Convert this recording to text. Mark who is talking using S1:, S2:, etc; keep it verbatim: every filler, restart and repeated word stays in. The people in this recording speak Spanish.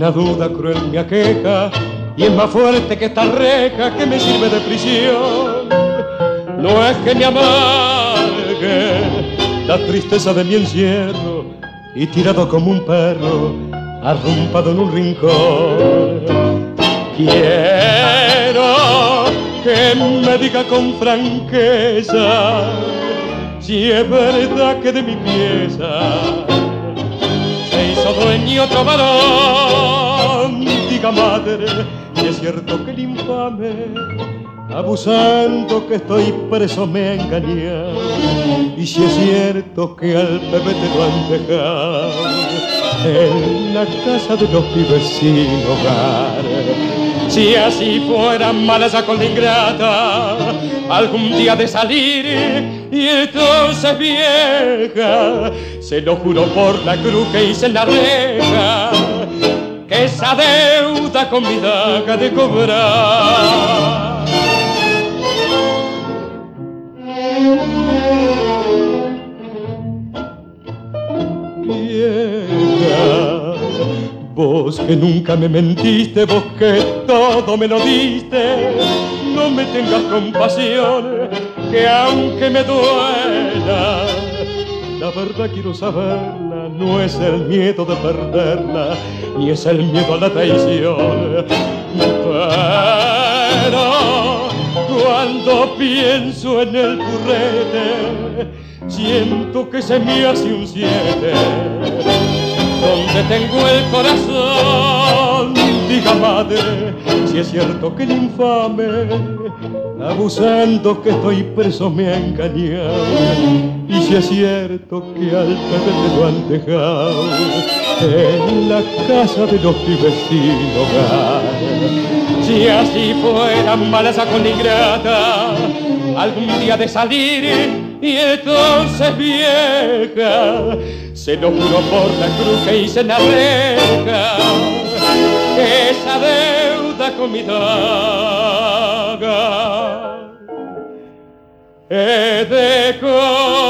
S1: Una duda cruel me aqueja y es más fuerte que esta reja que me sirve de prisión. No es que me amargue la tristeza de mi encierro y tirado como un perro arrumpado en un rincón. Quiero que me diga con franqueza si es verdad que de mi pieza se hizo dueño otro varón. Diga madre, si es cierto que el infame, abusando que estoy preso, me ha engañado. Y si es cierto que al bebé te lo han dejado en la casa de los pibes sin hogar. Si así fuera mala esa con la ingrata, algún día de salir y entonces vieja, se lo juro por la cruz que hice en la reja, que esa deuda con mi daga de cobrar. Vos que nunca me mentiste, vos que todo me lo diste, no me tengas compasión, que aunque me duela, la verdad quiero saberla. No es el miedo de perderla, ni es el miedo a la traición. Pero cuando pienso en el currete, siento que se me hace un siete. Donde tengo el corazón, diga madre, si es cierto que el infame, abusando que estoy preso, me ha engañado. Y si es cierto que al bebé te lo han dejado en la casa de los pibes sin hogar. Si así fuera mala esa con la ingrata, algún día de salir y entonces vieja, se lo juro por la cruz que hice en la reja, que esa deuda con mi daga he de cobrar.